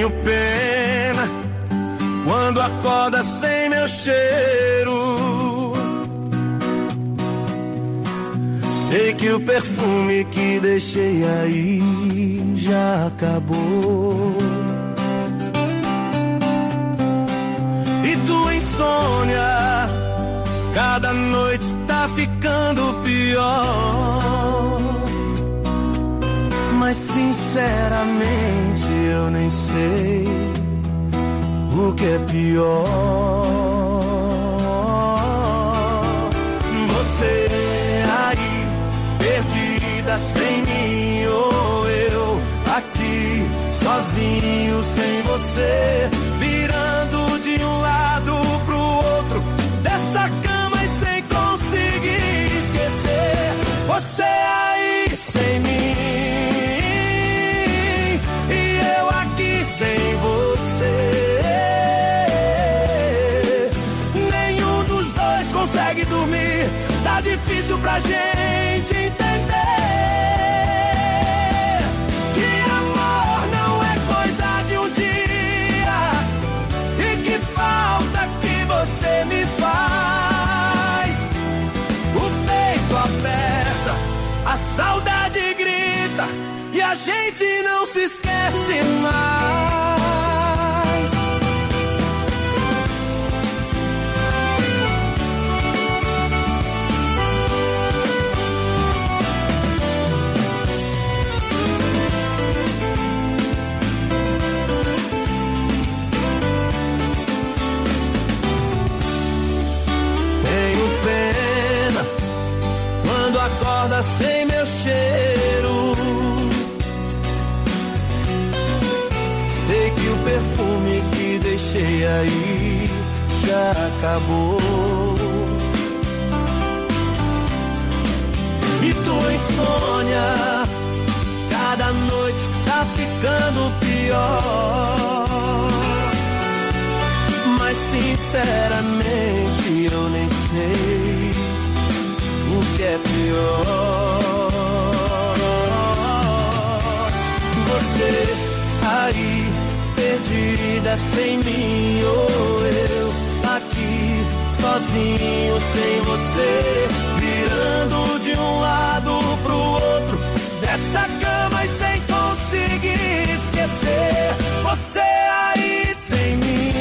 Tenho pena quando acorda sem meu cheiro. Sei que o perfume que deixei aí já acabou. E tua insônia cada noite tá ficando pior. Mas sinceramente eu nem sei o que é pior. Você aí, perdida sem mim, ou eu aqui, sozinho sem você, virando de um lado pro outro dessa cama e sem conseguir esquecer. Você aí sem mim e eu aqui sem você. Nenhum dos dois consegue dormir, tá difícil pra gente entender que amor não é coisa de um dia e que falta que você me faz. O peito aperta, a saudade grita e a gente não se esquece mais. Tenho pena quando acorda sem meu cheiro. Sei que o perfume que deixei aí já acabou. E tua insônia cada noite tá ficando pior. Mas sinceramente eu nem sei o que é pior. Você aí, perdida sem mim, ou eu aqui, sozinho sem você, virando de um lado pro outro dessa cama e sem conseguir esquecer. Você aí sem mim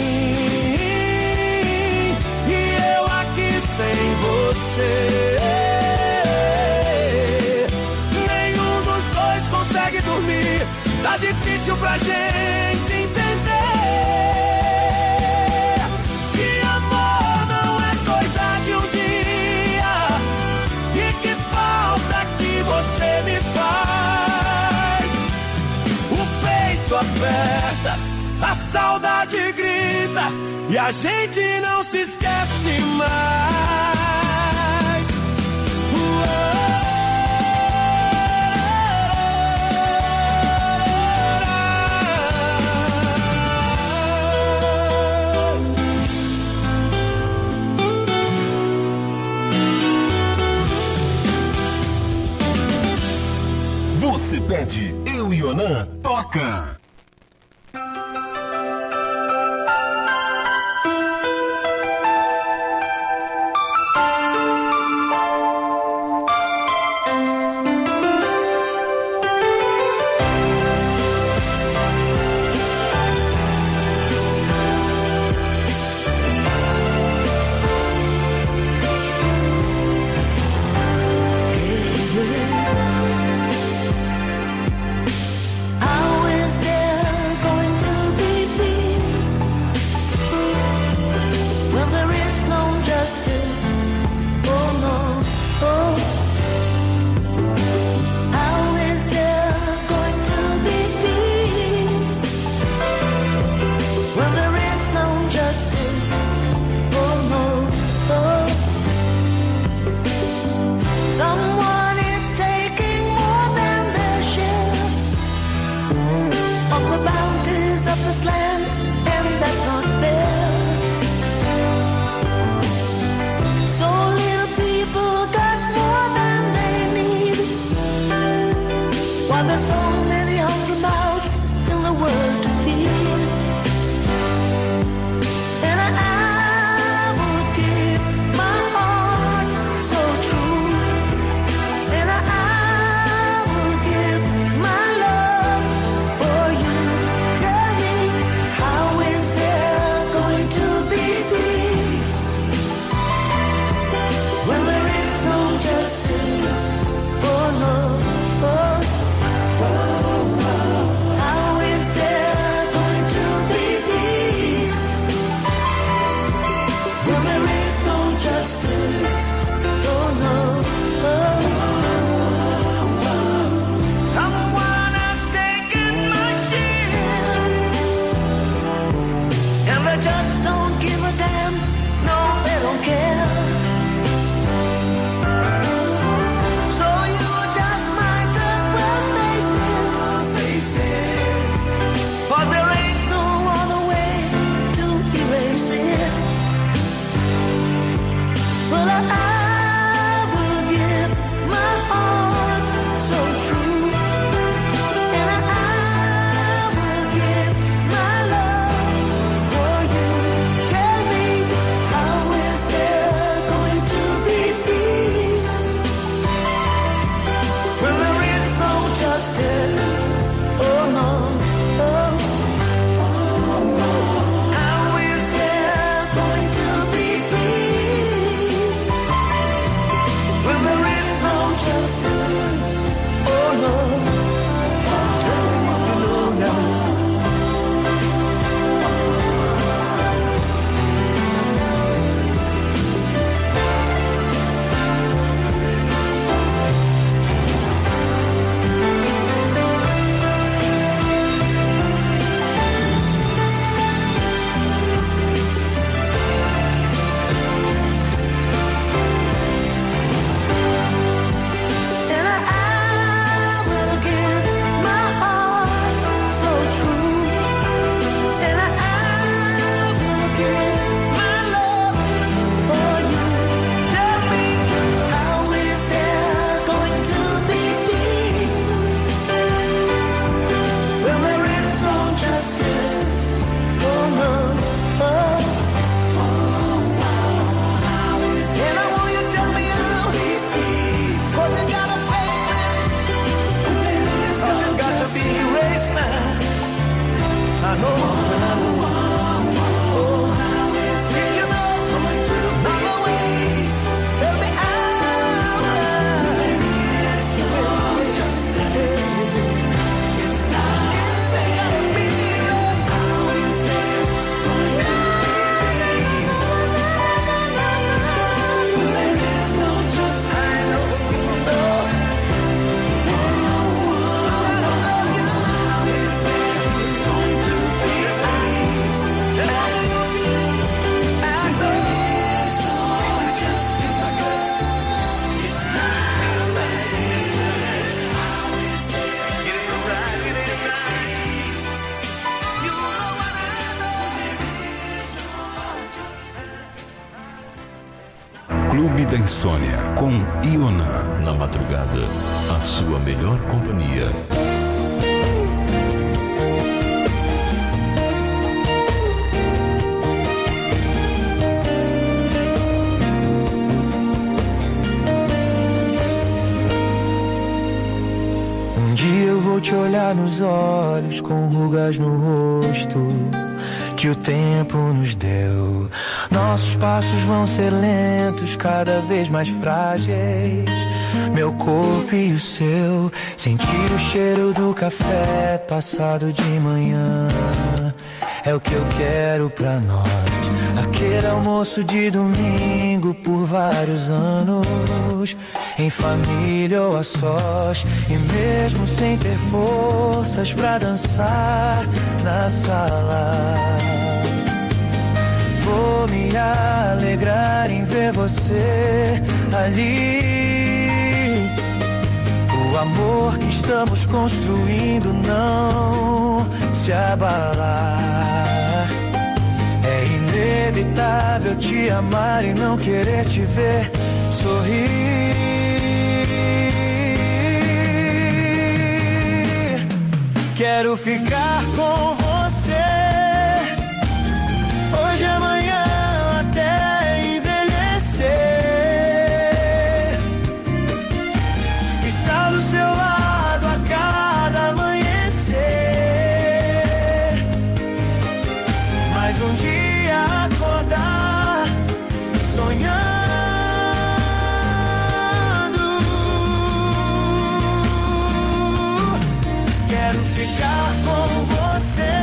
e eu aqui sem você. Nenhum dos dois consegue dormir, tá difícil pra gente entender que amor não é coisa de um dia e que falta que você me faz. O peito aperta, a saudade grita e a gente não se esquece mais. Você pede, eu e Onan toca. I was there going through the I know when I know. Oh, did you know? Not always. There'll be hours. Maybe it's all just a day. It's not gonna be how is it going to be? When there is no just I know. Clube da Insônia com Ionan. Na madrugada, a sua melhor companhia. Um dia eu vou te olhar nos olhos com rugas no rosto que o tempo nos deu. Nossos passos vão ser lentos, cada vez mais frágeis. Meu corpo e o seu, sentir o cheiro do café passado de manhã. É o que eu quero pra nós. Aquele almoço de domingo por vários anos, em família ou a sós, e mesmo sem ter forças pra dançar na sala. Vou me alegrar em ver você ali. O amor que estamos construindo não se abalar. É inevitável te amar e não querer te ver sorrir. Quero ficar com você hoje, amanhã, até envelhecer. Estar do seu lado a cada amanhecer. Mais um dia acordar sonhando. Quero ficar com você.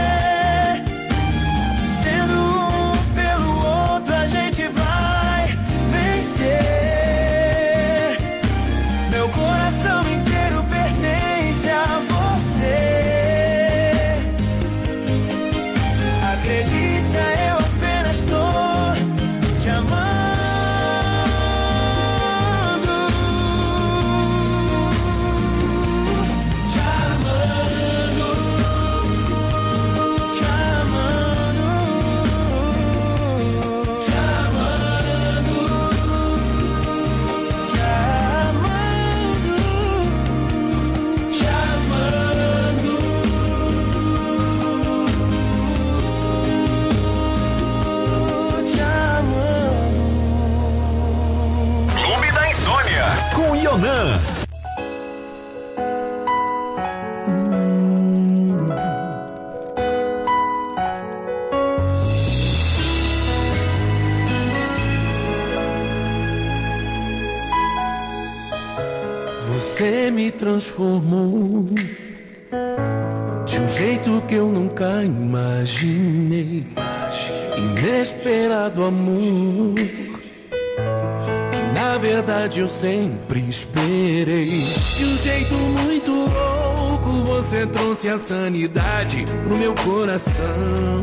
Você me transformou de um jeito que eu nunca imaginei. Inesperado amor que na verdade eu sempre esperei. De um jeito muito louco você trouxe a sanidade pro meu coração.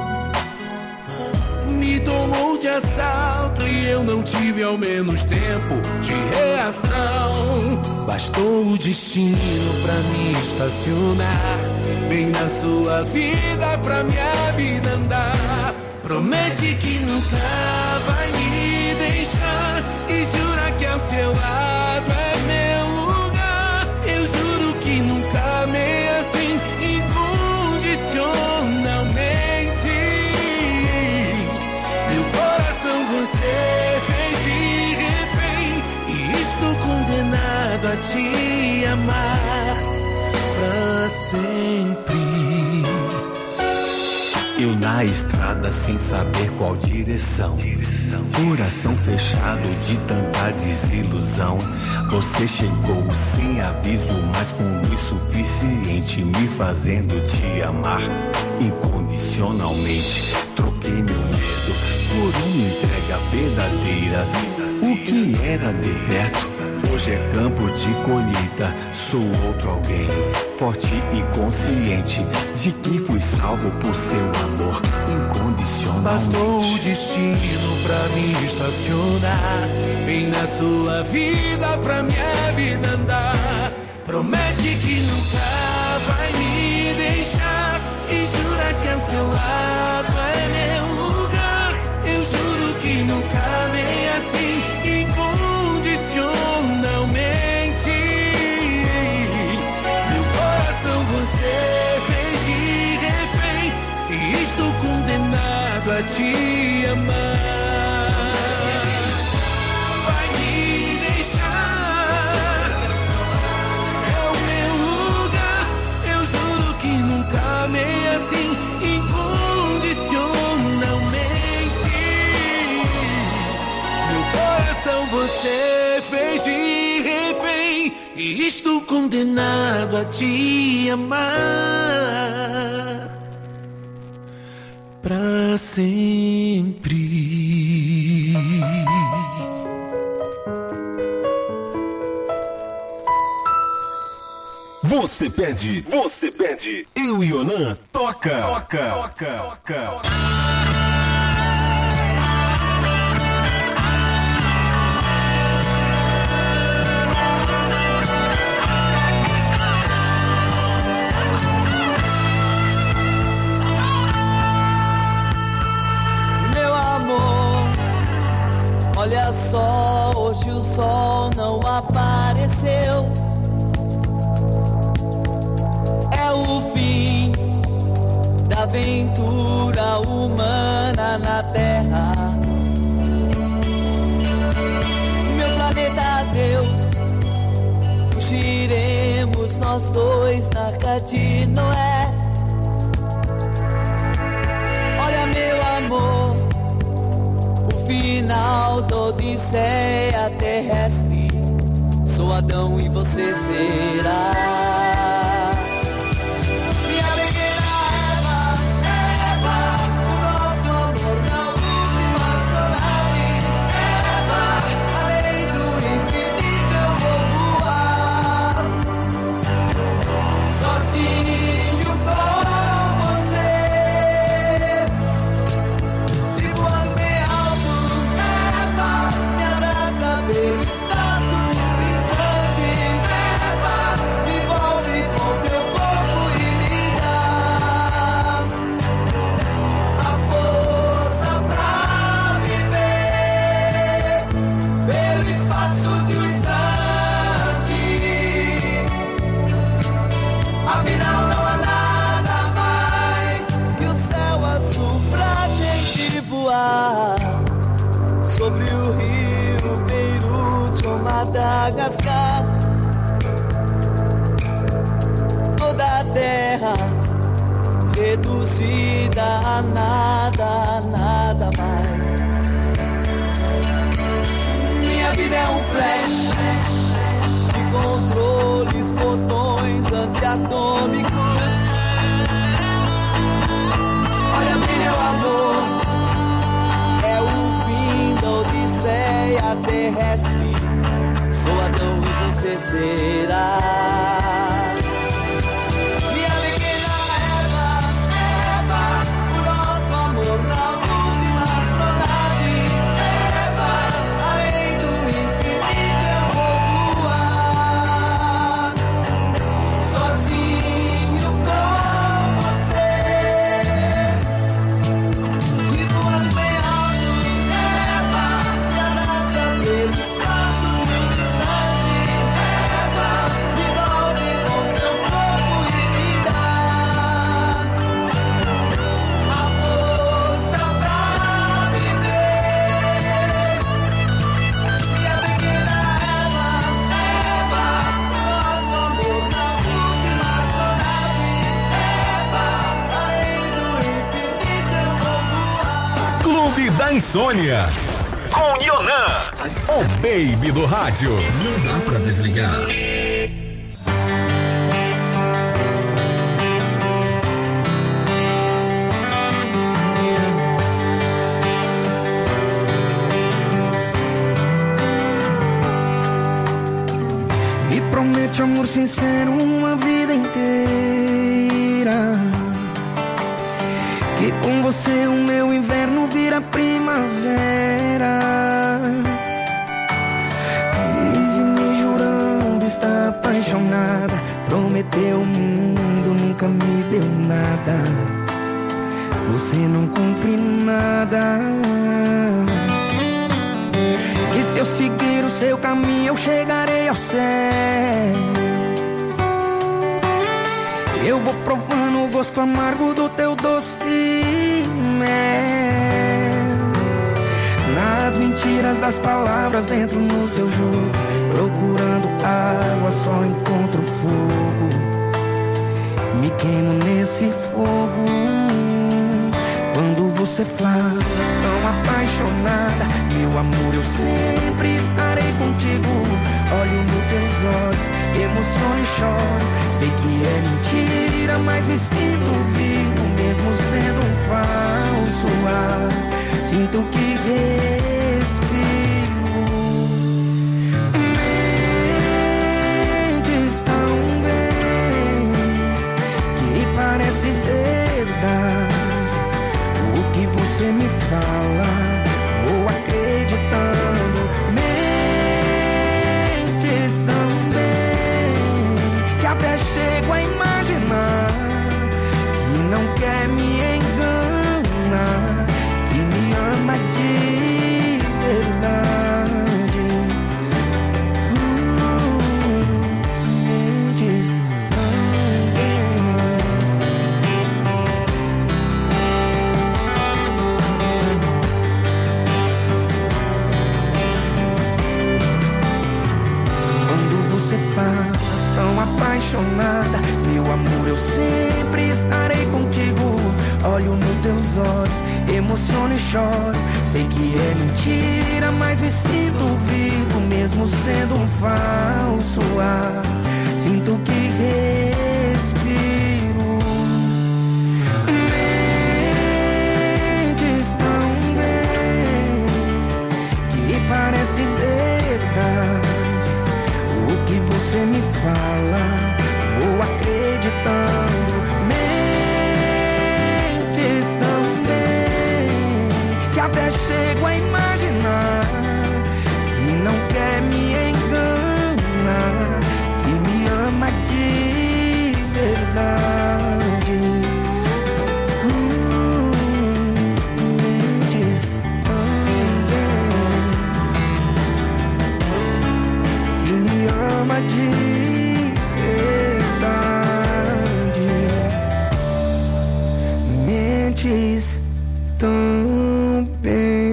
Me tomou de assalto e eu não tive ao menos tempo de reação. Bastou o destino pra me estacionar bem na sua vida, pra minha vida andar. Promete que nunca vai me deixar e jura que ao seu lado é meu lugar. Eu juro que nunca amei assim incondicionalmente. Meu coração você fez de refém e estou condenado a te amar pra sempre. Eu na estrada sem saber qual direção. Coração fechado de tanta desilusão. Você chegou sem aviso, mas com luz suficiente, me fazendo te amar incondicionalmente. Troquei meu medo por uma entrega verdadeira. O que era deserto hoje é campo de colheita. Sou outro alguém, forte e consciente de que fui salvo por seu amor incondicionalmente. Bastou o destino pra me estacionar bem na sua vida, pra minha vida andar. Promete que nunca vai me deixar e jura que ao seu lado é meu lugar. Eu juro que nunca amei assim incondicionalmente. Meu coração você fez de refém e estou condenado a te amar. Vai me deixar, é o meu lugar. Eu juro que nunca amei assim incondicionalmente. Meu coração você fez de refém e estou condenado a te amar pra sempre. Você pede. Eu e Ionan toca. Olha só, hoje o sol não apareceu. É o fim da aventura humana na Terra. Meu planeta Deus, fugiremos nós dois na Arca de Noé. Olha meu amor, final da odisseia terrestre. Sou Adão e você será minha pequena Eva. O nosso amor na luz de uma astronave. Além do infinito eu vou voar, sozinho com você. E voando bem alto, me abraça pelo espaço distante, me envolve com teu corpo e me dá a força pra viver pelo espaço distante. Afinal não há nada mais que o céu azul pra gente voar sobre o rio Beirute ou Madagascar. Toda a terra reduzida a nada mais. Minha vida é um flash de controles, botões antiatômicos. Olha bem meu amor, é o fim da odisseia terrestre. Sou Adão e você será minha pequena Eva. O nosso amor na luz de uma astronave. Além do infinito eu vou voar, sozinho com você. E voando bem alto, me abraça pelo espaço distante, me Clube da Insônia. Com Yonan, o baby do rádio. Não dá pra desligar. Me promete amor sincero uma vida inteira, que com você o meu inverno vira primavera. Vive me jurando estar apaixonada, prometeu o mundo, nunca me deu nada. Você não cumpre nada. E se eu seguir o seu caminho eu chegarei ao céu. Eu vou provando o gosto amargo do teu doce mel. Nas mentiras das palavras entro no seu jogo, procurando água só encontro fogo. Me queimo nesse fogo. Quando você fala tão apaixonada, meu amor, eu sempre estarei contigo. Olho nos teus olhos, emociono e choro. Sei que é mentira, mas me sinto vivo, mesmo sendo um falso ar. Sinto que respiro. Mentes tão bem que parece verdade. O que você me fala, vou acreditando. Mentes tão bem que até chego a imaginar que não quer me enganar, que me ama de verdade. Mentes tão bem. Quando você fala tão apaixonada, meu amor, eu sempre estarei contigo. Olho nos teus olhos, emociono e choro. Sei que é mentira, mas me sinto vivo, mesmo sendo um falso ar. Sinto que respiro. Mentes tão bem que parece verdade. O que você me fala, vou acreditando. Mentes tão bem que até chego a imaginar que não quer me enganar, que me ama de verdade. Mentes tão bem que me ama de verdade. Mentes tão bem.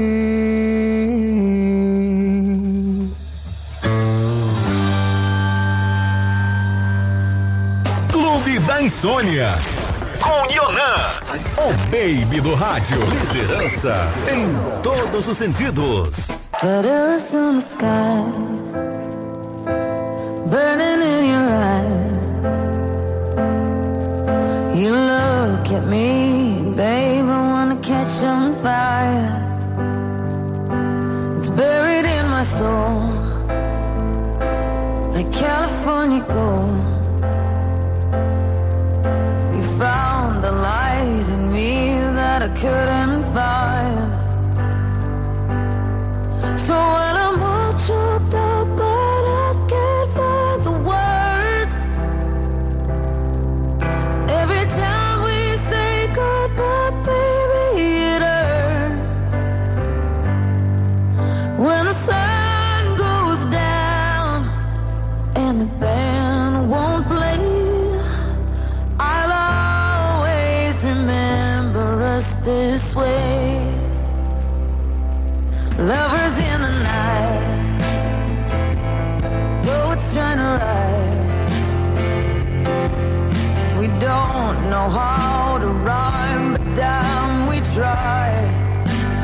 Clube da Insônia. Com Yonan, o baby do rádio. Liderança em todos os sentidos. Letters in the sky, burning in your eyes. You look at me, babe, I wanna catch on fire. It's buried in my soul, like California gold. You found the light in me that I couldn't find. So when I'm all choked up but I can't find the words, every time we say goodbye, baby, it hurts. When the sun goes down and the band won't play, I'll always remember us this way. Lovers in the night, poets trying to write. We don't know how to rhyme, but damn, we try.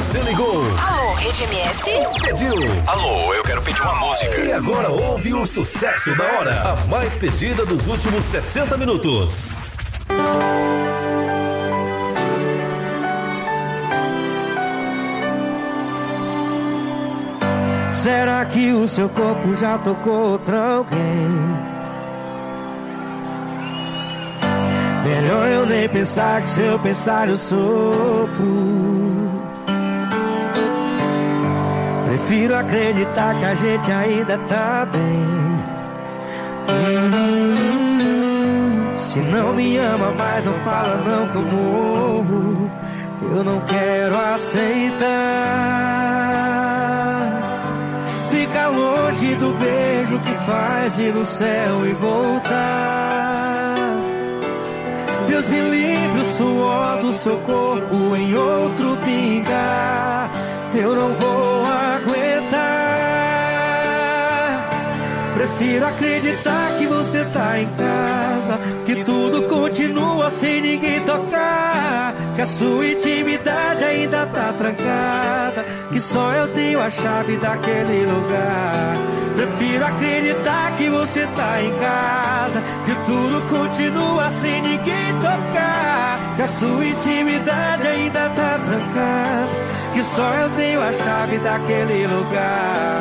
Você ligou. Alô, Rede MS? Pediu. Alô, eu quero pedir uma música. E agora ouve o sucesso da hora. A mais pedida dos últimos 60 minutos. Será que o seu corpo já tocou outra alguém? Melhor eu nem pensar, que se eu pensar eu sofro. Prefiro acreditar que a gente ainda tá bem. Se não me ama mais, não fala não que eu morro. Eu não quero aceitar. Fica longe do beijo que faz ir no céu e voltar. Deus me livre, o suor do seu corpo em outro pingar. Eu não vou aguentar. Prefiro acreditar que você tá em casa, que tudo continua sem ninguém tocar, que a sua intimidade ainda tá trancada, que só eu tenho a chave daquele lugar. Prefiro acreditar que você tá em casa, que tudo continua sem ninguém tocar, que a sua intimidade ainda tá trancada, que só eu tenho a chave daquele lugar.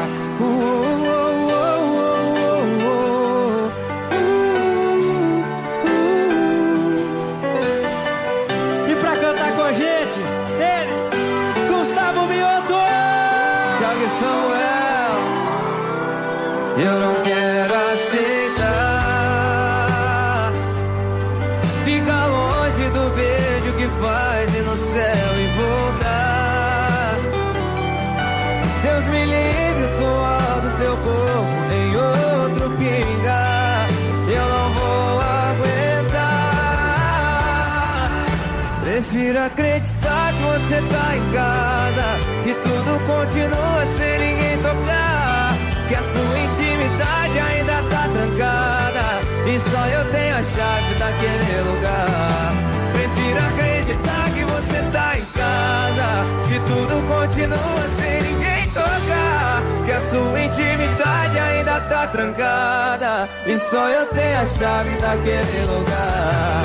E pra cantar com a gente, ele, Gustavo Mioto, Thiago Samuel. Eu não quero aceitar. Fica longe do beijo que faz ir no céu e voltar. Deus me livre, o suor do seu corpo em outro pingar. Eu não vou aguentar. Prefiro acreditar que você tá em casa, que tudo continua sem ninguém tocar, que a sua intimidade ainda tá trancada e só eu tenho a chave daquele lugar. Prefiro acreditar que você tá em casa, que tudo continua sem ninguém tocar, que a sua intimidade ainda tá trancada e só eu tenho a chave daquele lugar.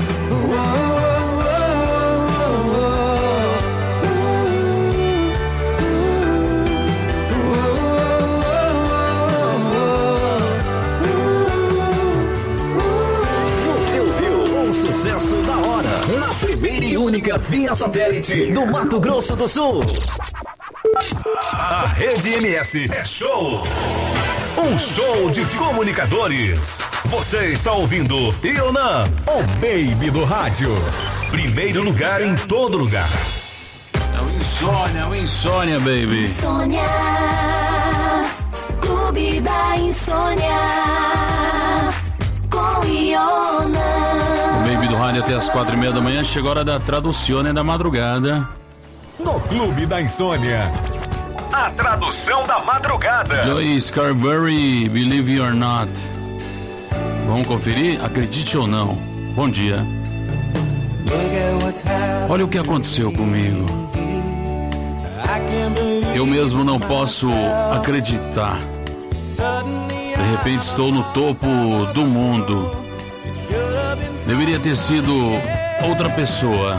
Sucesso da hora, na primeira e única via satélite do Mato Grosso do Sul. A Rede MS é show. Um show de comunicadores. Você está ouvindo Ionan, o baby do rádio. Primeiro lugar em todo lugar. É o Insônia, baby. Insônia, Clube da Insônia, com Ionan. Baby do rádio até as 4:30 da manhã. Chegou a hora da tradução da madrugada. No Clube da Insônia, a tradução da madrugada. Joy Scarberry, Believe It or Not. Vamos conferir? Acredite ou não. Bom dia. Olha o que aconteceu comigo. Eu mesmo não posso acreditar. De repente estou no topo do mundo. Deveria ter sido outra pessoa.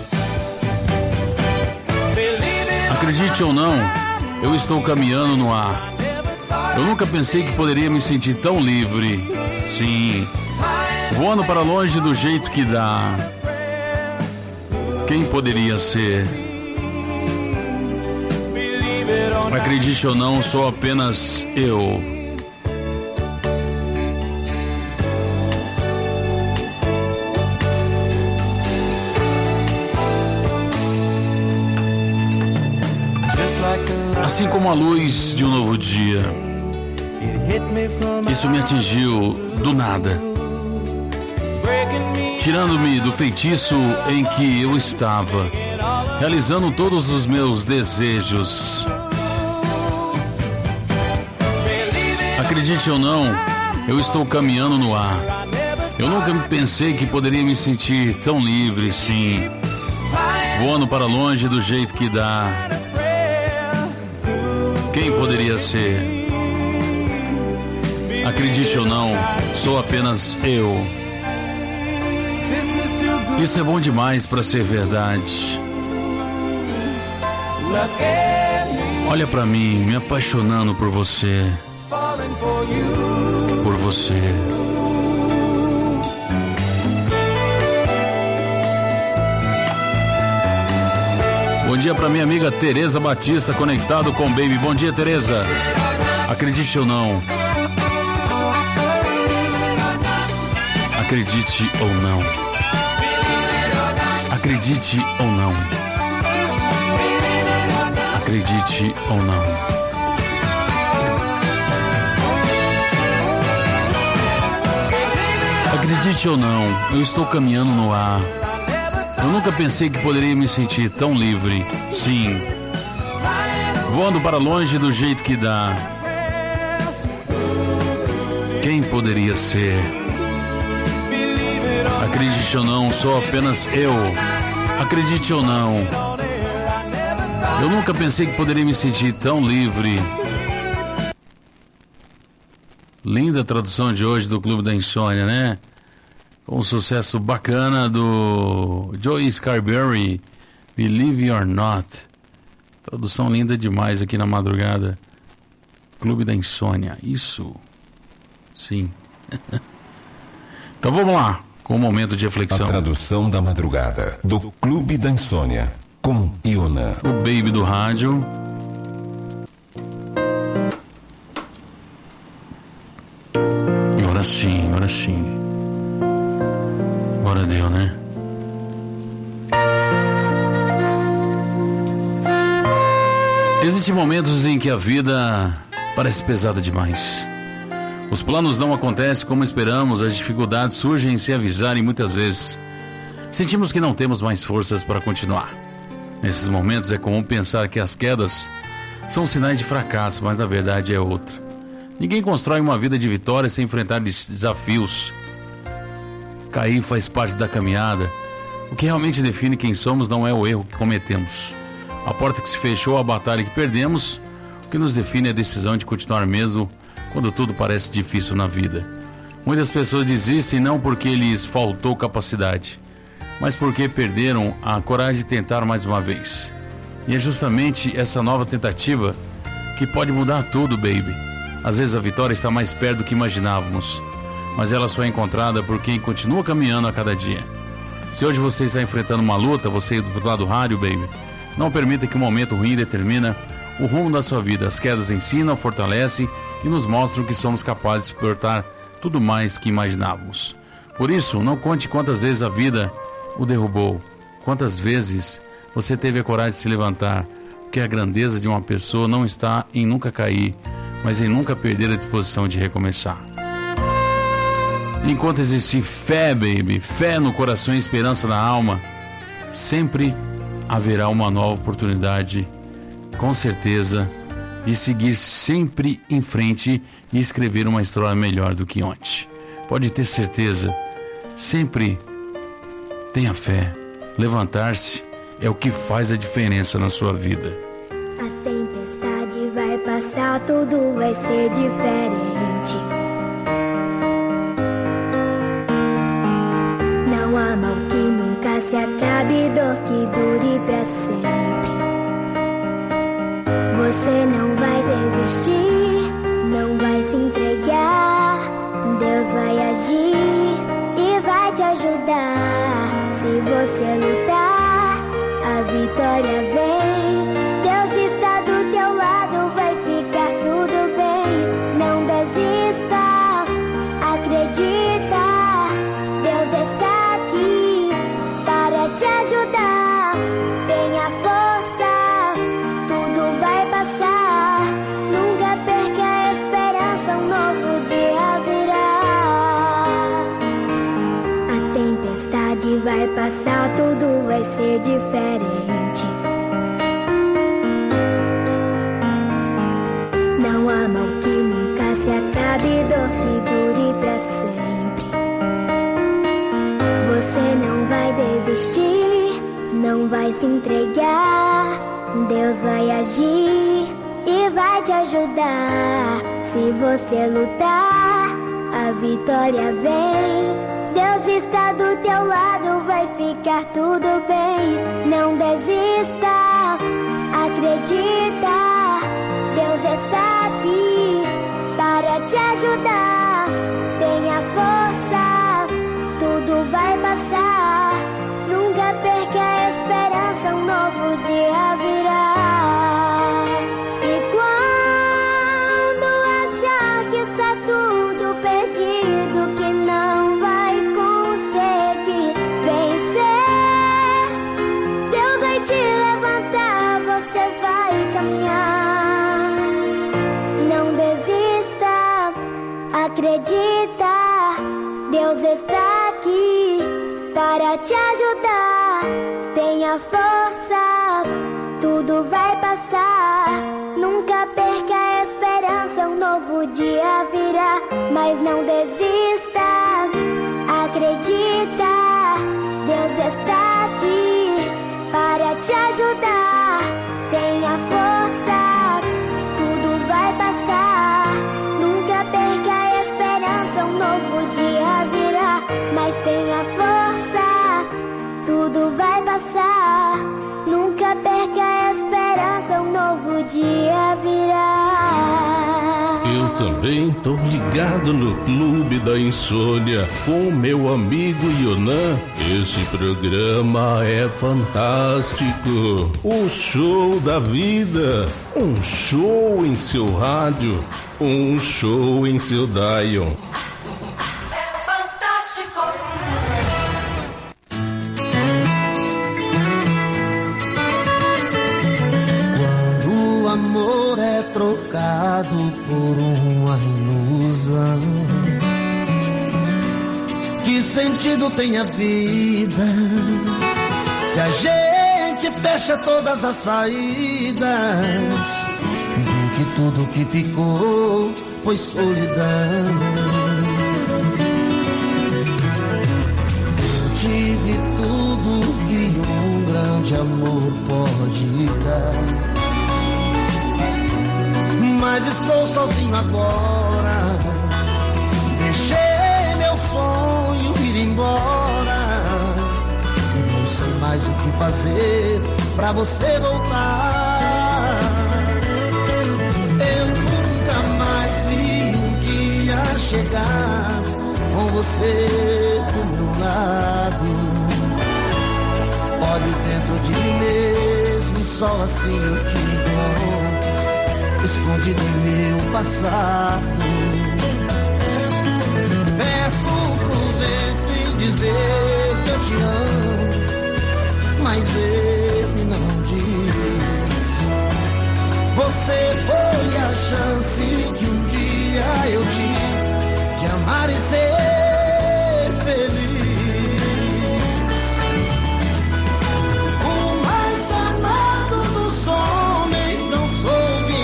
Acredite ou não, eu estou caminhando no ar. Eu nunca pensei que poderia me sentir tão livre. Sim, voando para longe do jeito que dá. Quem poderia ser? Acredite ou não, sou apenas eu. Assim como a luz de um novo dia, isso me atingiu do nada, tirando-me do feitiço em que eu estava, realizando todos os meus desejos. Acredite ou não, eu estou caminhando no ar. Eu nunca pensei que poderia me sentir tão livre, sim, voando para longe do jeito que dá. Quem poderia ser? Acredite ou não, sou apenas eu. Isso é bom demais para ser verdade. Olha pra mim, me apaixonando por você. Por você. Bom dia pra minha amiga Tereza Batista, conectado com o Baby. Bom dia, Tereza. Acredite ou não. Acredite ou não. Acredite ou não. Acredite ou não. Acredite ou não, eu estou caminhando no ar. Eu nunca pensei que poderia me sentir tão livre. Sim. Voando para longe do jeito que dá. Quem poderia ser? Acredite ou não, sou apenas eu. Acredite ou não. Eu nunca pensei que poderia me sentir tão livre. Linda a tradução de hoje do Clube da Insônia, né? Com um sucesso bacana do Joey Scarberry, Believe or Not. Tradução linda demais aqui na madrugada. Clube da Insônia, isso. Sim. Então vamos lá, com um momento de reflexão. A tradução da madrugada do Clube da Insônia, com Iona. O Baby do rádio. Ora sim, ora sim. Agora deu, né? Existem momentos em que a vida parece pesada demais. Os planos não acontecem como esperamos, as dificuldades surgem sem avisar e muitas vezes sentimos que não temos mais forças para continuar. Nesses momentos é comum pensar que as quedas são sinais de fracasso, mas na verdade é outra. Ninguém constrói uma vida de vitória sem enfrentar desafios. Cair faz parte da caminhada. O que realmente define quem somos não é o erro que cometemos. A porta que se fechou, a batalha que perdemos. O que nos define é a decisão de continuar mesmo quando tudo parece difícil na vida. Muitas pessoas desistem não porque lhes faltou capacidade, mas porque perderam a coragem de tentar mais uma vez. E é justamente essa nova tentativa que pode mudar tudo, baby. Às vezes a vitória está mais perto do que imaginávamos, mas ela só é encontrada por quem continua caminhando a cada dia. Se hoje você está enfrentando uma luta, você do outro lado do rádio, baby, não permita que um momento ruim determine o rumo da sua vida. As quedas ensinam, fortalecem e nos mostram que somos capazes de suportar tudo mais que imaginávamos. Por isso, não conte quantas vezes a vida o derrubou, quantas vezes você teve a coragem de se levantar, porque a grandeza de uma pessoa não está em nunca cair, mas em nunca perder a disposição de recomeçar. Enquanto existir fé, baby, fé no coração e esperança na alma, sempre haverá uma nova oportunidade, com certeza, de seguir sempre em frente e escrever uma história melhor do que ontem. Pode ter certeza, sempre tenha fé. Levantar-se é o que faz a diferença na sua vida. A tempestade vai passar, tudo vai ser diferente. Não há mal que nunca se acabe, dor que dure pra sempre. Você não vai desistir, não vai se entregar. Deus vai agir e vai te ajudar. Se você lutar, a vitória vem. Deus está do teu lado, vai ficar tudo bem. Não desista, acredita. Deus está aqui para te ajudar. Tenha força, tudo vai passar. Nunca perca a esperança, um novo dia virá. A tempestade vai passar, tudo vai ser diferente. Não há mal que nunca se acabe, dor que dure pra sempre. Você não vai desistir, não vai se entregar. Deus vai agir e vai te ajudar. Se você lutar, a vitória vem. Deus está do teu lado, vai ficar tudo bem. Não desista, acredita. Deus está aqui para te ajudar. Tenha força, tudo vai passar. Nunca perca a esperança, um novo dia virá. E quando achar que está tudo perdido, que não vai conseguir vencer, Deus vai te levantar, você vai caminhar. Não desista, acredita, Deus está aqui para te ajudar. Tenha força, tudo vai passar. Nunca perca a esperança, um novo dia virá. Mas não desista, acredita, Deus está aqui para te ajudar. Tenha força, tudo vai passar. Nunca perca a esperança, um novo dia virá. Mas tenha força, tudo vai passar. Nunca perca a esperança, um novo dia virá. Eu também tô ligado no Clube da Insônia com meu amigo Yonan. Esse programa é fantástico. O show da vida. Um show em seu rádio. Um show em seu Dion. Trocado por uma ilusão, que sentido tem a vida se a gente fecha todas as saídas e que tudo que ficou foi solidão? Eu tive tudo que um grande amor pode dar, mas estou sozinho agora. Deixei meu sonho ir embora. Não sei mais o que fazer pra você voltar. Eu nunca mais vi um dia chegar com você do meu lado. Olho dentro de mim mesmo e só assim eu te dou, escondido em meu passado. Peço pro vento dizer que eu te amo, mas ele não diz. Você foi a chance que um dia eu tive de amar e ser feliz. O mais amado dos homens não soube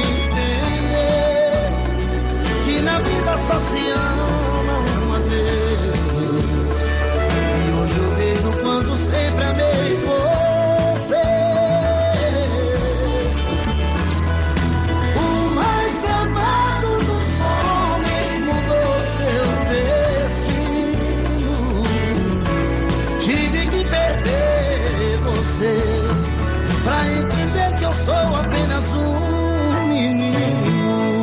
na vida só se ama uma vez. E hoje eu vejo quando sempre amei você. O mais amado dos homens mudou seu destino. Tive que perder você pra entender que eu sou apenas um menino.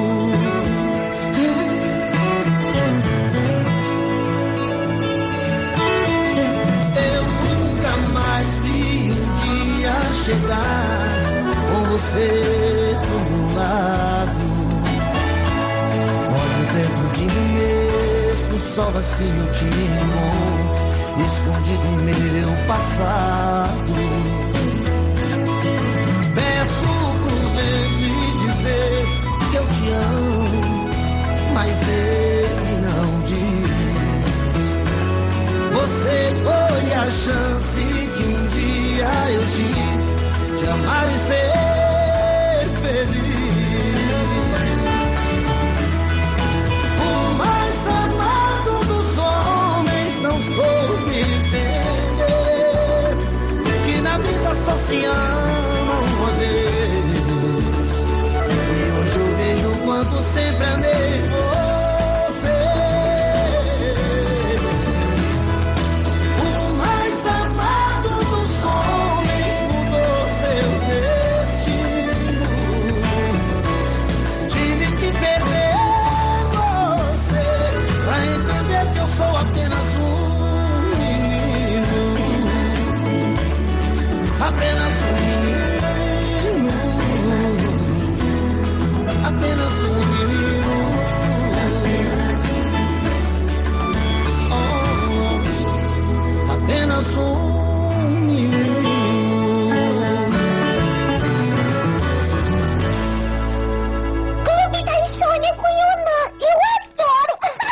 Chegar com você do meu lado. Olho dentro de mim mesmo, só assim eu te amo, escondido em meu passado. Peço pro vento dizer que eu te amo, mas ele não diz. Você foi a chance que um dia eu tive de amar e ser feliz. O mais amado dos homens não soube entender que na vida só se ama uma vez. E hoje eu apenas um menino. Clube da Insônia com Yunã, eu adoro.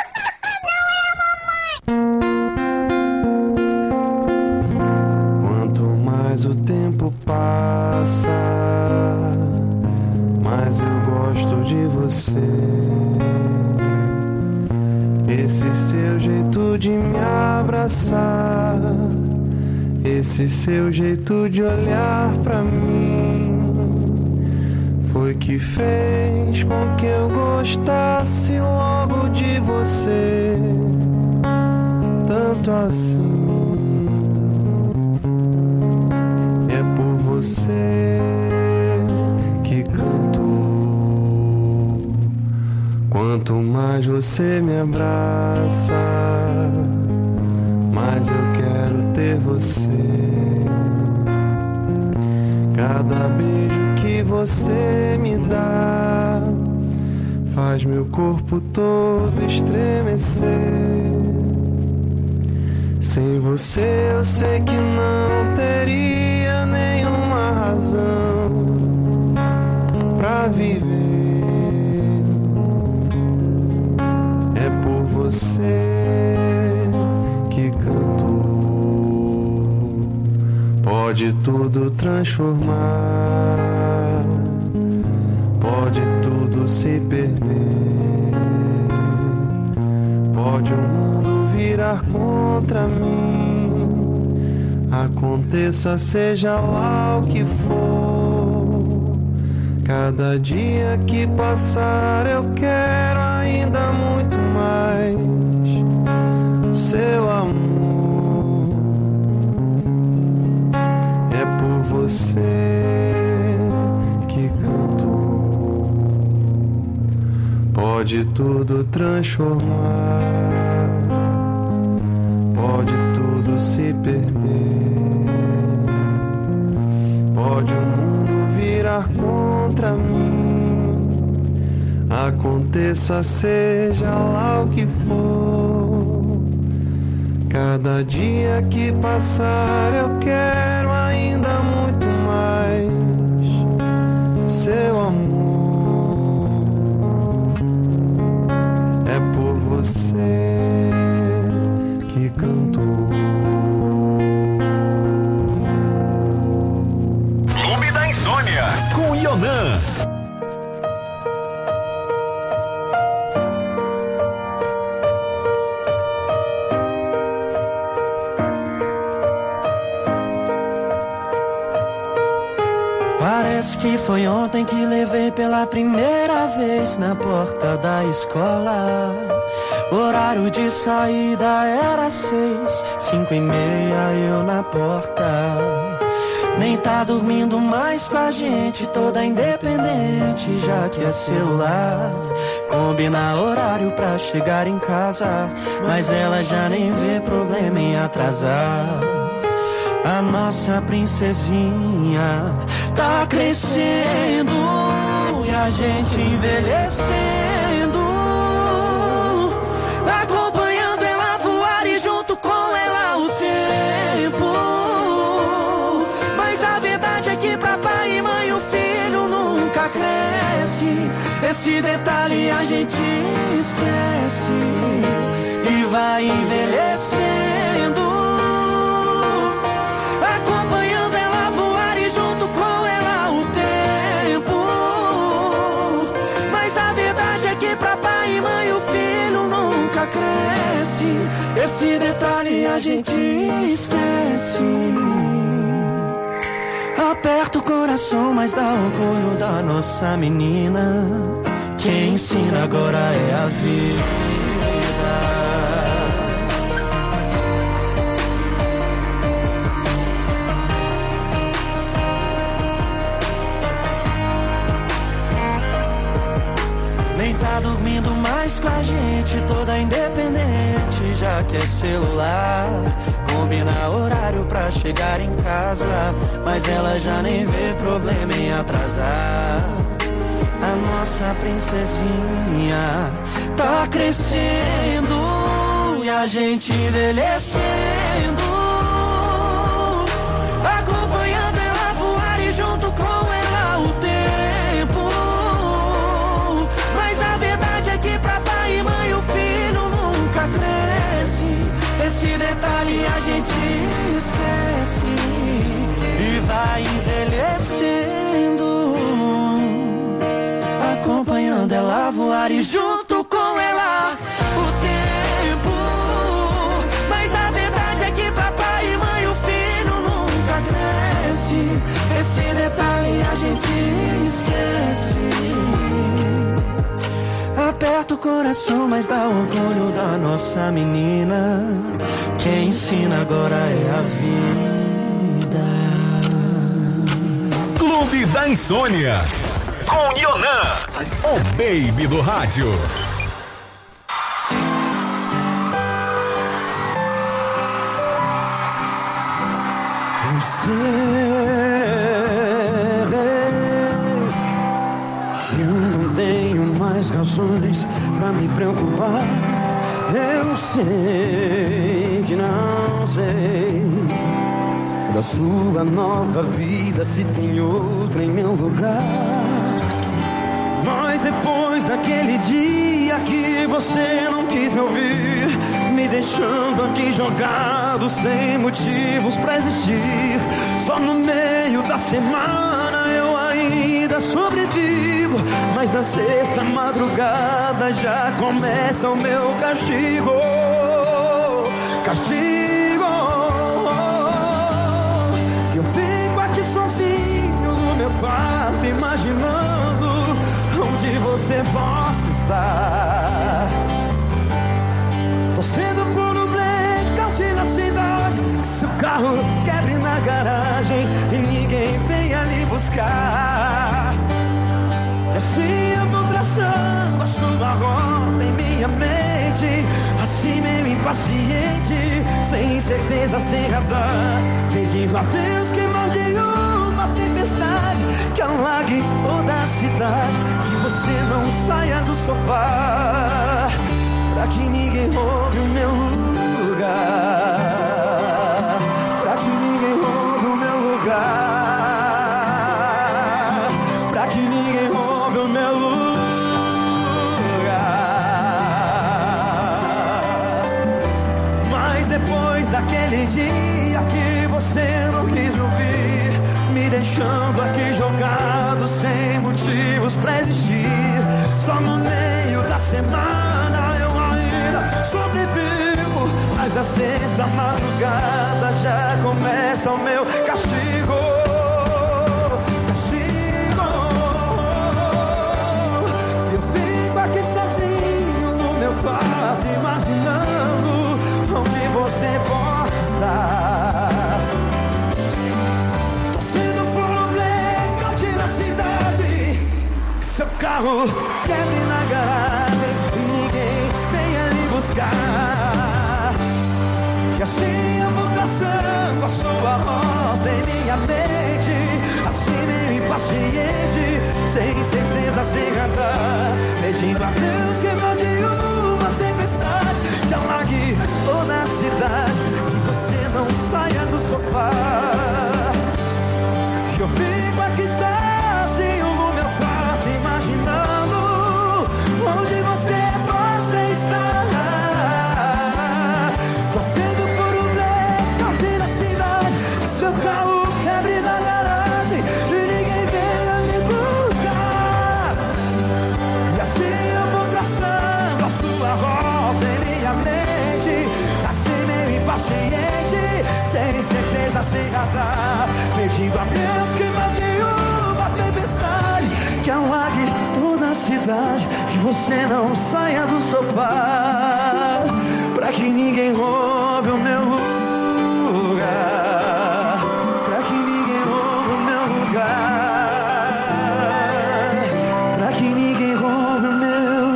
Quanto mais o tempo passa, mais eu gosto de você. Esse seu jeito de me abraçar, esse seu jeito de olhar pra mim, foi que fez com que eu gostasse logo de você, tanto assim. É por você que canto. Quanto mais você me abraça, mais eu quero ter você. Cada beijo que você me dá faz meu corpo todo estremecer. Sem você eu sei que não teria nenhuma razão pra viver. É por você que canto. Pode tudo transformar, pode tudo se perder, pode o mundo virar contra mim, aconteça seja lá o que for. Cada dia que passar eu quero ainda muito mais seu amor. É por você que canto. Pode tudo transformar, pode tudo se perder, pode o mundo virar contra mim, aconteça seja lá o que for. Cada dia que passar eu quero ainda muito mais seu amor. É por você que canto. Clube da Insônia com Yonã. Parece que foi ontem que levei pela primeira vez na porta da escola. O horário de saída era 6, 5:30 eu na porta. Nem tá dormindo mais com a gente, toda independente, já que é celular. Combina horário pra chegar em casa, mas ela já nem vê problema em atrasar. A nossa princesinha tá crescendo e a gente envelhecendo, acompanhando ela voar e junto com ela o tempo. Mas a verdade é que pra pai e mãe o filho nunca cresce. Esse detalhe a gente esquece e vai envelhecendo, acompanhando ela voar e junto com ela o tempo. Mas a verdade é que pra pai e mãe o filho nunca cresce. Esse detalhe a gente esquece. Aperta o coração, mas dá orgulho da nossa menina. Quem ensina agora é a vida. Nem tá dormindo mais com a gente, toda independente, já que é celular. Combina horário pra chegar em casa, mas ela já nem vê problema em atrasar. A nossa princesinha tá crescendo e a gente envelhecendo, acompanhando ela voar e junto com ela o tempo. Mas a verdade é que pra pai e mãe o filho nunca cresce. Esse detalhe a gente esquece e vai envelhecendo, acompanhando ela voar e junto com ela o tempo. Mas a verdade é que pra pai e mãe o filho nunca cresce. Esse detalhe a gente esquece. Aperta o coração, mas dá orgulho da nossa menina. Quem ensina agora é a vida. Clube da Insônia, com Yonan, o baby do rádio. Eu não tenho mais razões pra me preocupar. Eu sei que não sei da sua nova vida, se tem outra em meu lugar. Mas depois daquele dia que você não quis me ouvir, me deixando aqui jogado sem motivos pra existir, só no meio da semana eu ainda sobrevivo. Mas na sexta madrugada já começa o meu castigo. Castigo. Eu fico aqui sozinho no meu quarto imaginando onde você possa estar. Torcendo por um blackout na cidade, que seu carro quebre na garagem e ninguém venha lhe buscar. E assim eu vou traçando a sua rota em minha mente, assim meio impaciente, sem certeza, sem radar, pedindo a Deus que mande uma tempestade que alague toda a cidade, que você não saia do sofá, pra que ninguém roube o meu lugar, pra que ninguém roube o meu lugar, pra que ninguém roube o meu lugar. Mas depois daquele dia que você não quis me ouvir, me deixando aqui jogado sem motivos pra existir, só no meio da semana eu ainda sobrevivo. Mas na sexta madrugada já começa o meu castigo. Castigo. Eu fico aqui sozinho no meu quarto imaginando onde você possa estar. Torcendo por um blackout na cidade, que seu carro quebre na garagem e ninguém venha lhe buscar. E assim eu vou traçando a sua rota em minha mente, assim meio impaciente, sem certeza, sem radar, pedindo a Deus que mande uma tempestade que alague toda a cidade, que você não saia do sofá. Eu fico aqui sozinho no meu quarto imaginando onde você possa estar. Torcendo por um blackout na cidade, que seu carro quebre na garagem e ninguém venha me buscar. E assim eu vou traçando a sua rota em minha mente, assim meio impaciente, sem certeza, sem radar, pedindo a Deus que mande uma tempestade que alague toda a cidade, que você não saia do sofá, pra que ninguém roube o meu lugar, pra que ninguém roube o meu lugar, pra que ninguém roube o meu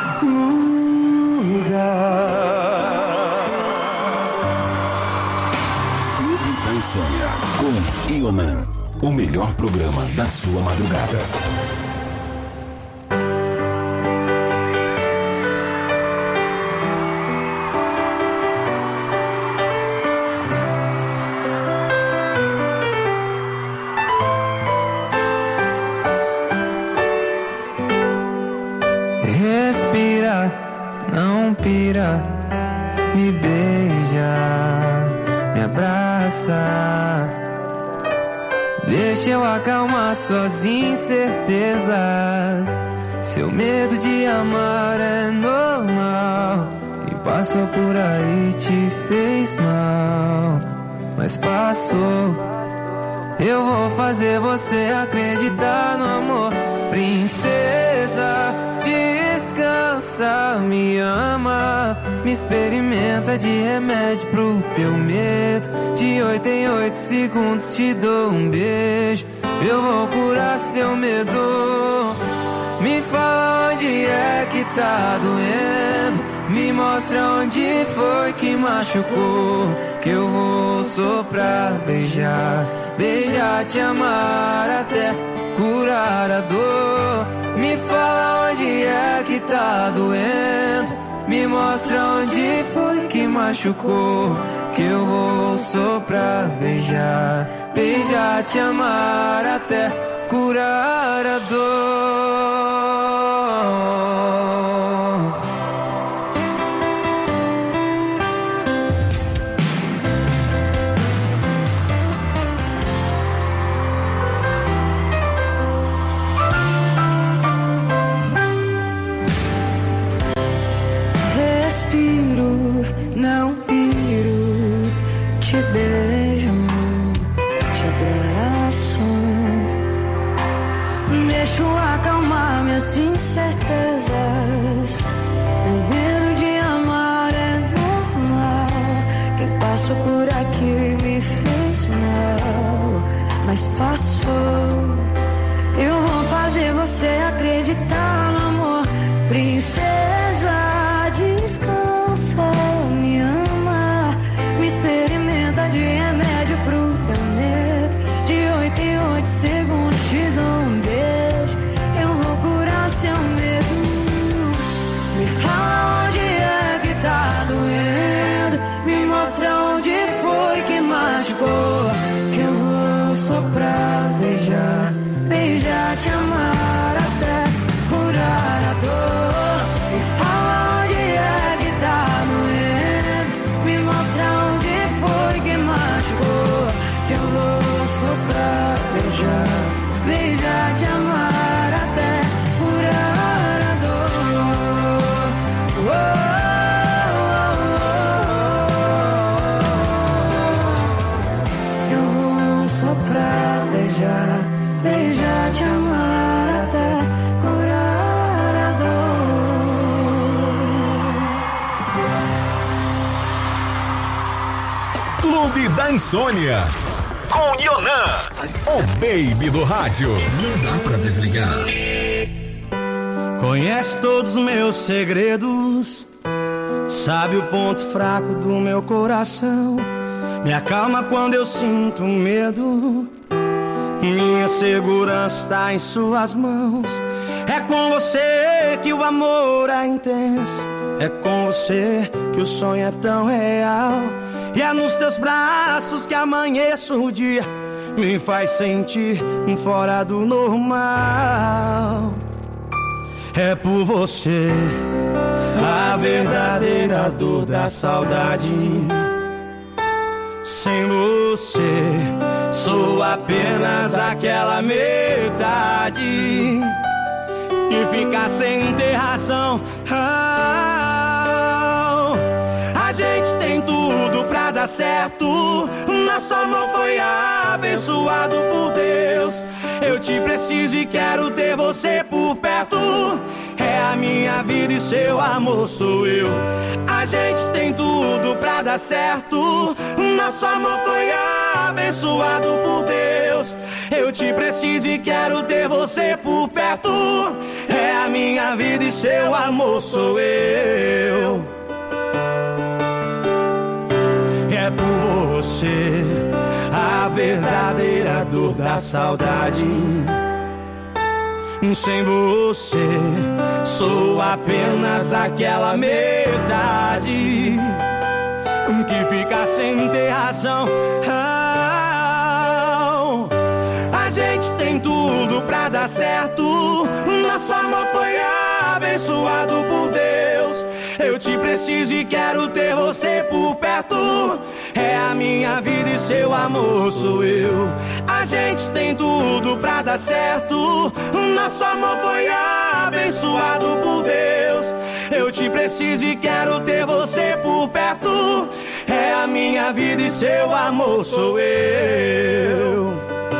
lugar. Clube da Insônia, com Ionan, o melhor programa da sua madrugada. descansa. Deixa eu acalmar suas incertezas. Seu medo de amar é normal. Quem passou por aí te fez mal, mas passou. Eu vou fazer você acreditar no amor. Princesa, descansa, me ama, me experimenta de remédio pro teu medo. De 8 em 8 segundos te dou um beijo. Eu vou curar seu medo. Me fala onde é que tá doendo, me mostra onde foi que machucou, que eu vou soprar, beijar, beijar, te amar até curar a dor. Me fala onde é que tá doendo, me mostra onde foi que machucou, que eu vou soprar, beijar, beijar, te amar até curar a dor. Respiro, não piro, te beijo, te abraço. Deixo acalmar minhas incertezas. Meu medo de amar é normal. Quem passou por aqui me fez mal, mas passou. Eu vou fazer você acreditar no amor. Princesa, descansa, me ama, me experimenta de remédio pro teu medo. De 8 em 8 segundos te dou um beijo. Eu vou curar seu medo. Me fala onde é que tá doendo, me mostra onde foi que machucou, que eu vou soprar, beijar, beijar, te amar até curar a dor. Me fala onde é que tá doendo, me mostra onde foi que machucou, que eu vou soprar, beijar, beijar, te amar até curar a dor. Que eu vou soprar, beijar, beijar, te amar até curar a dor. Clube da Insônia, com Yonan, o baby do rádio. Não dá pra desligar. Conhece todos os meus segredos, sabe o ponto fraco do meu coração. Me acalma quando eu sinto medo, minha segurança está em suas mãos. É com você que o amor é intenso, é com você que o sonho é tão real. E é nos teus braços que amanheço o dia, me faz sentir fora do normal. É por você a verdadeira dor da saudade. Sem você sou apenas aquela metade que fica sem ter razão. A gente tem tudo pra dar certo, nosso amor foi abençoado por Deus. Eu te preciso e quero ter você por perto. É a minha vida e seu amor sou eu. A gente tem tudo pra dar certo, nosso amor foi abençoado por Deus. Eu te preciso e quero ter você por perto. É a minha vida e seu amor sou eu. É por você a verdadeira dor da saudade. Sem você sou apenas aquela metade que fica sem ter razão. A gente tem tudo pra dar certo, nosso amor foi abençoado por Deus. Eu te preciso e quero ter você por perto. É a minha minha vida e seu amor sou eu. A gente tem tudo pra dar certo. Nosso amor foi abençoado por Deus. Eu te preciso e quero ter você por perto. É a minha vida e seu amor sou eu.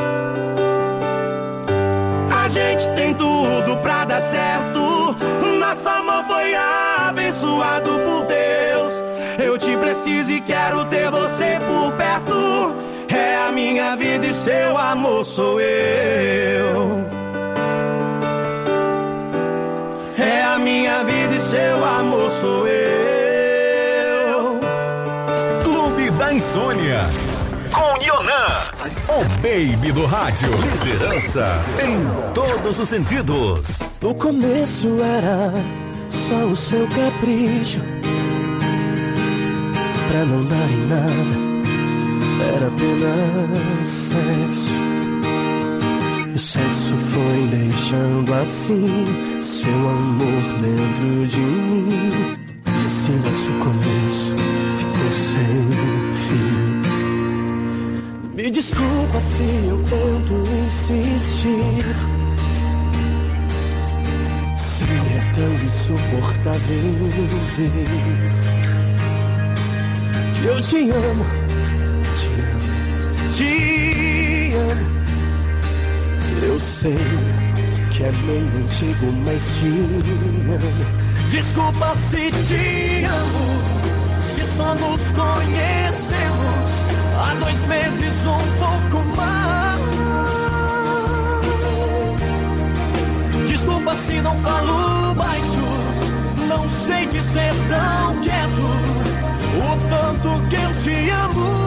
A gente tem tudo pra dar certo. Nosso amor foi abençoado por Deus. Eu te preciso e quero ter você por perto. É a minha vida e seu amor sou eu. É a minha vida e seu amor sou eu. Clube da Insônia com Yonan, o baby do rádio. Liderança em todos os sentidos. No começo era só o seu capricho, pra não dar em nada, era apenas sexo. E o sexo foi deixando assim seu amor dentro de mim. E esse nosso começo ficou sem fim. Me desculpa se eu tento insistir, se é tão insuportável ver que eu te amo, te amo, te amo. Eu sei que é meio antigo, mas te amo. Desculpa se te amo, se só nos conhecemos há 2 meses, um pouco mais. Desculpa se não falo baixo, não sei dizer tão quieto o tanto que eu te amo.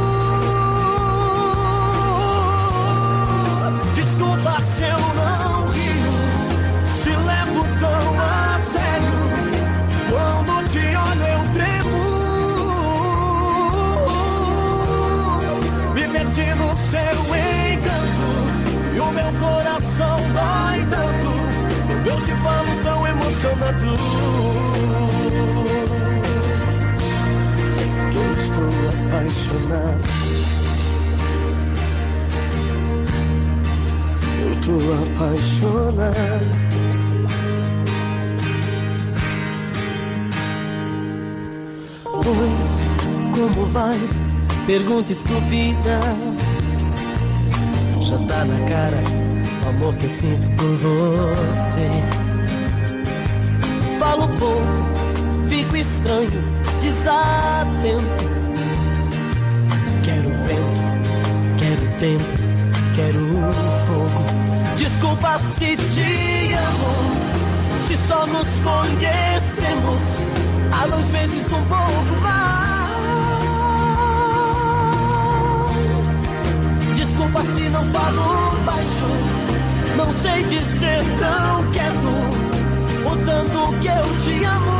Desculpa se eu não rio, se levo tão a sério. Quando te olho eu tremo. Me perdi no seu encanto e o meu coração dói tanto. Eu te falo tão emocionado que eu estou apaixonado. Eu tô apaixonado. Oi, como vai? Pergunta estúpida. Já tá na cara o amor que eu sinto por você. Falo pouco, fico estranho, desatento. Quero vento, quero tempo, quero fogo. Desculpa se te amo, se só nos conhecemos há 2 meses, um pouco mais. Desculpa se não falo baixo, não sei dizer tão quieto o tanto que eu te amo.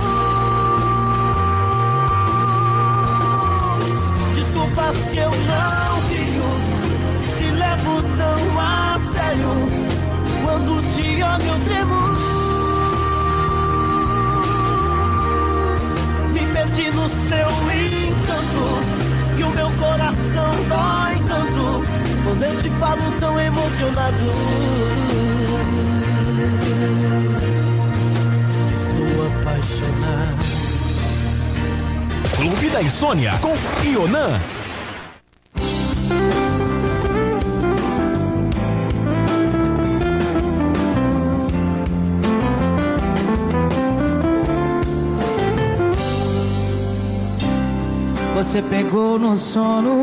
Desculpa se eu não rio, se levo tão a sério. Quando te olho eu tremo. Me perdi no seu encanto e o meu coração dói tanto quando eu te falo tão emocionado. Estou apaixonado. Clube da Insônia com Yonan. Você pegou no sono